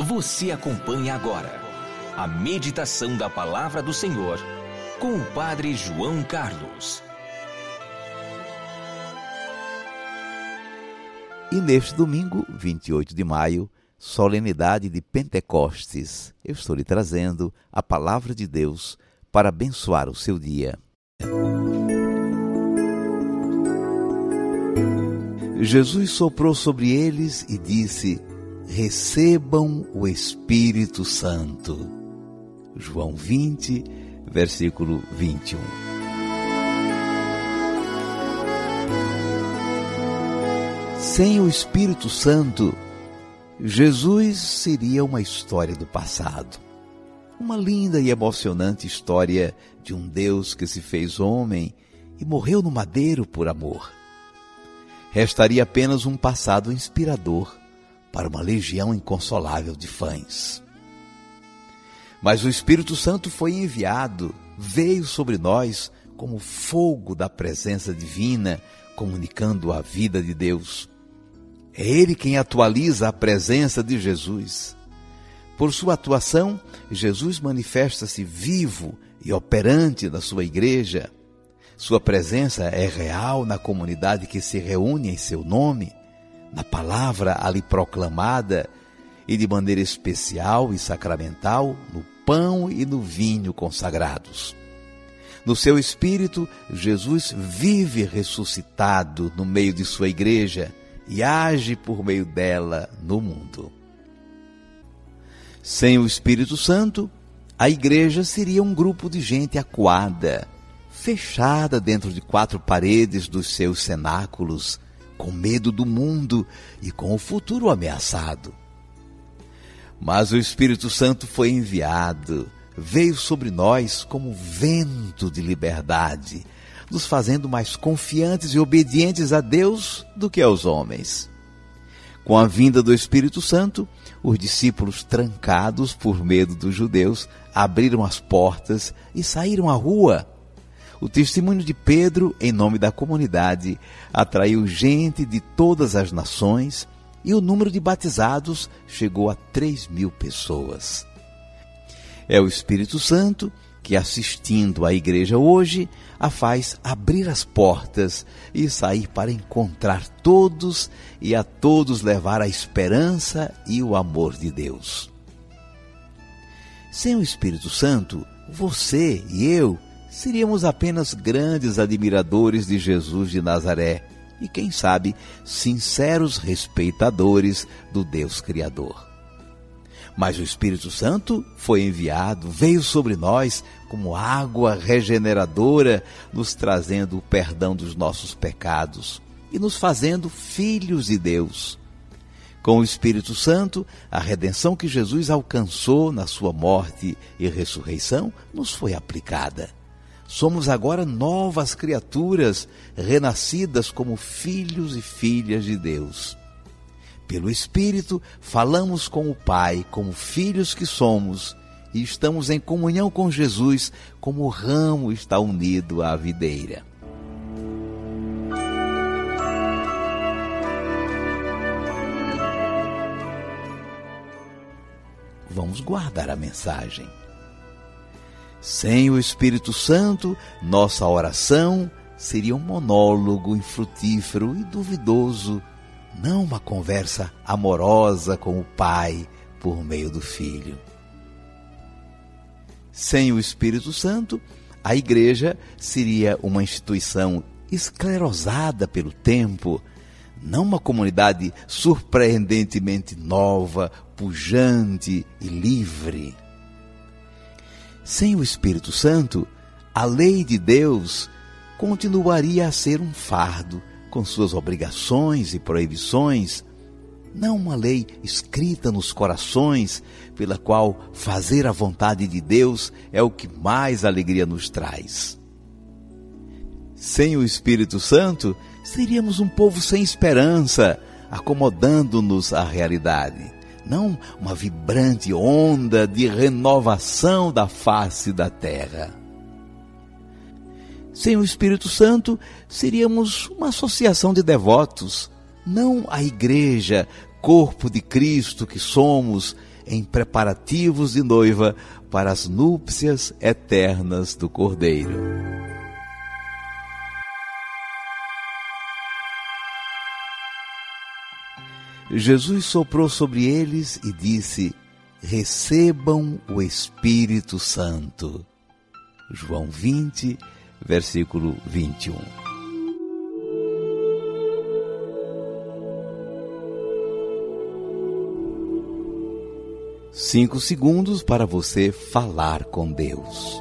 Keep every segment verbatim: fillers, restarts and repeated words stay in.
Você acompanha agora a meditação da Palavra do Senhor com o Padre João Carlos. E neste domingo, vinte e oito de maio, solenidade de Pentecostes, eu estou lhe trazendo a Palavra de Deus para abençoar o seu dia. Jesus soprou sobre eles e disse: recebam o Espírito Santo. João vinte, versículo vinte e um. Sem o Espírito Santo, Jesus seria uma história do passado. Uma linda e emocionante história de um Deus que se fez homem e morreu no madeiro por amor. Restaria apenas um passado inspirador para uma legião inconsolável de fãs. Mas o Espírito Santo foi enviado, veio sobre nós como fogo da presença divina, comunicando a vida de Deus. É Ele quem atualiza a presença de Jesus. Por sua atuação, Jesus manifesta-se vivo e operante na sua igreja. Sua presença é real na comunidade que se reúne em seu nome, na palavra ali proclamada e de maneira especial e sacramental no pão e no vinho consagrados. No seu espírito, Jesus vive ressuscitado no meio de sua igreja e age por meio dela no mundo. Sem o Espírito Santo, a igreja seria um grupo de gente acuada, fechada dentro de quatro paredes dos seus cenáculos, com medo do mundo e com o futuro ameaçado. Mas o Espírito Santo foi enviado, veio sobre nós como vento de liberdade, nos fazendo mais confiantes e obedientes a Deus do que aos homens. Com a vinda do Espírito Santo, os discípulos, trancados por medo dos judeus, abriram as portas e saíram à rua. O testemunho de Pedro, em nome da comunidade, atraiu gente de todas as nações e o número de batizados chegou a três mil pessoas. É o Espírito Santo que, assistindo à igreja hoje, a faz abrir as portas e sair para encontrar todos e a todos levar a esperança e o amor de Deus. Sem o Espírito Santo, você e eu seríamos apenas grandes admiradores de Jesus de Nazaré e, quem sabe, sinceros respeitadores do Deus Criador. Mas o Espírito Santo foi enviado, veio sobre nós como água regeneradora, nos trazendo o perdão dos nossos pecados e nos fazendo filhos de Deus. Com o Espírito Santo, a redenção que Jesus alcançou na sua morte e ressurreição nos foi aplicada. Somos agora novas criaturas, renascidas como filhos e filhas de Deus. Pelo Espírito, falamos com o Pai, como filhos que somos, e estamos em comunhão com Jesus, como o ramo está unido à videira. Vamos guardar a mensagem. Sem o Espírito Santo, nossa oração seria um monólogo infrutífero e duvidoso, não uma conversa amorosa com o Pai por meio do Filho. Sem o Espírito Santo, a igreja seria uma instituição esclerosada pelo tempo, não uma comunidade surpreendentemente nova, pujante e livre. Sem o Espírito Santo, a lei de Deus continuaria a ser um fardo, com suas obrigações e proibições, não uma lei escrita nos corações, pela qual fazer a vontade de Deus é o que mais alegria nos traz. Sem o Espírito Santo, seríamos um povo sem esperança, acomodando-nos à realidade, não uma vibrante onda de renovação da face da terra. Sem o Espírito Santo, seríamos uma associação de devotos, não a igreja, corpo de Cristo que somos, em preparativos de noiva para as núpcias eternas do Cordeiro. Jesus soprou sobre eles e disse: recebam o Espírito Santo. João vinte, versículo vinte e um. Cinco segundos para você falar com Deus.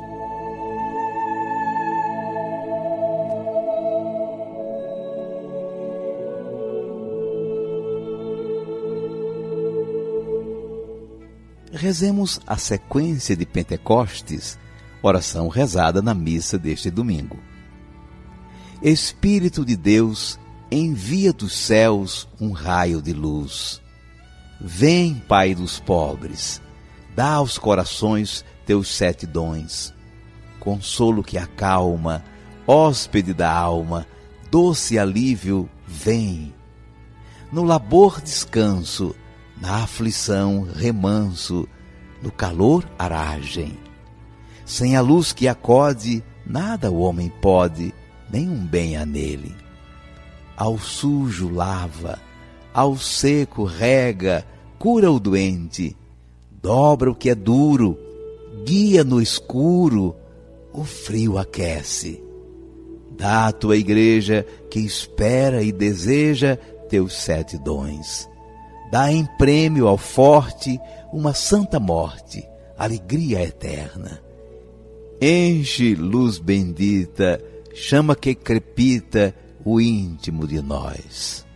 Rezemos a sequência de Pentecostes, oração rezada na missa deste domingo. Espírito de Deus, envia dos céus um raio de luz. Vem, Pai dos pobres, dá aos corações teus sete dons. Consolo que acalma, hóspede da alma, doce alívio, vem. No labor descanso, na aflição remanso, no calor aragem. Sem a luz que acode, nada o homem pode, nenhum bem há nele. Ao sujo lava, ao seco rega, cura o doente, dobra o que é duro, guia no escuro, o frio aquece. Dá à tua igreja que espera e deseja teus sete dons. Dá em prêmio ao forte uma santa morte, alegria eterna. Enche, luz bendita, chama que crepita o íntimo de nós.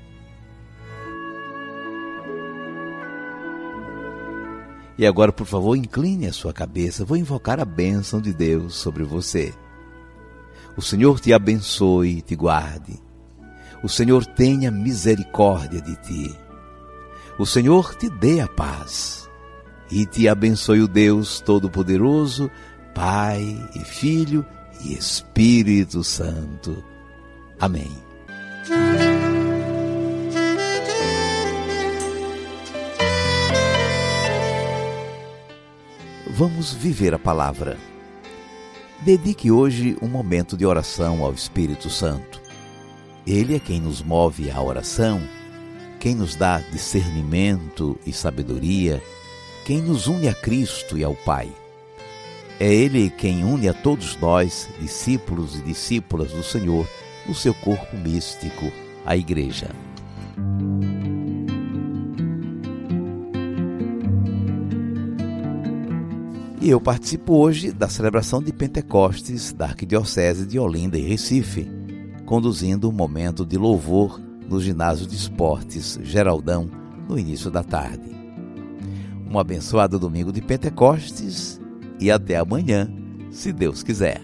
E agora, por favor, incline a sua cabeça. Vou invocar a bênção de Deus sobre você. O Senhor te abençoe e te guarde. O Senhor tenha misericórdia de ti. O Senhor te dê a paz. E te abençoe o Deus Todo-Poderoso, Pai e Filho e Espírito Santo. Amém. Vamos viver a palavra. Dedique hoje um momento de oração ao Espírito Santo. Ele é quem nos move à oração, quem nos dá discernimento e sabedoria, quem nos une a Cristo e ao Pai. É Ele quem une a todos nós, discípulos e discípulas do Senhor, no seu corpo místico, a Igreja. E eu participo hoje da celebração de Pentecostes da Arquidiocese de Olinda e Recife, conduzindo um momento de louvor no ginásio de esportes Geraldão, no início da tarde. Um abençoado domingo de Pentecostes e até amanhã, se Deus quiser.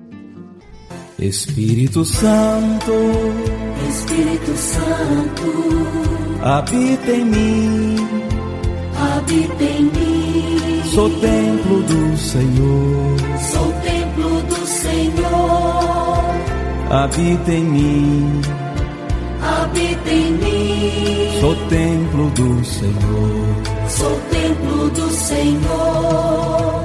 Espírito Santo, Espírito Santo, habita em mim, habita em mim. Sou templo do Senhor, sou templo do Senhor. Habita em mim, habita em mim. Sou templo do Senhor, sou templo do Senhor.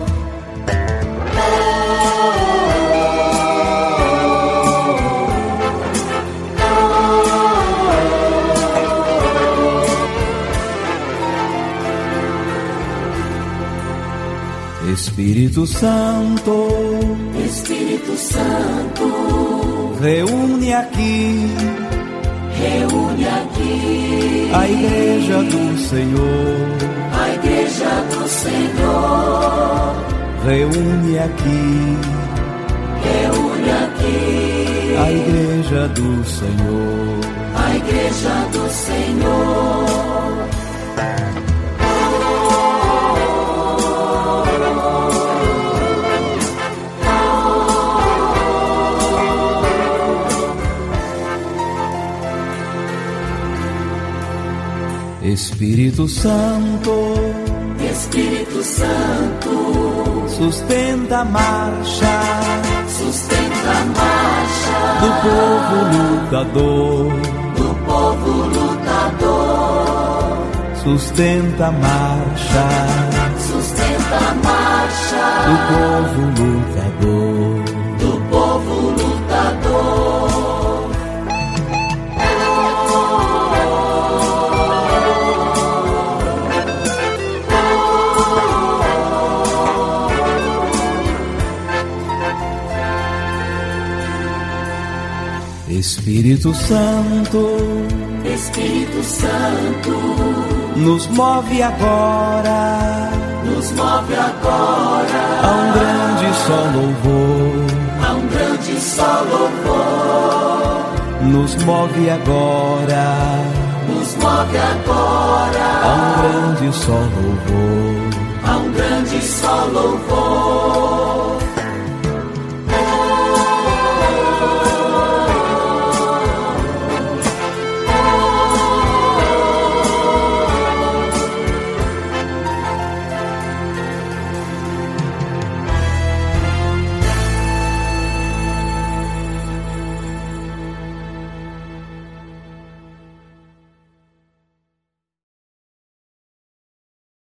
Espírito Santo, Espírito Santo, reúne aqui, reúne aqui a Igreja do Senhor, a Igreja do Senhor. Reúne aqui, reúne aqui a Igreja do Senhor, a Igreja do Senhor. Espírito Santo, Espírito Santo, sustenta a marcha, sustenta a marcha do povo lutador, do povo lutador, sustenta a marcha, sustenta a marcha do povo lutador, do povo lutador. Espírito Santo, Espírito Santo, nos move agora, nos move agora a um grande só louvor, a um grande só louvor. nos move agora, Nos move agora a um grande só louvor, a um grande só louvor.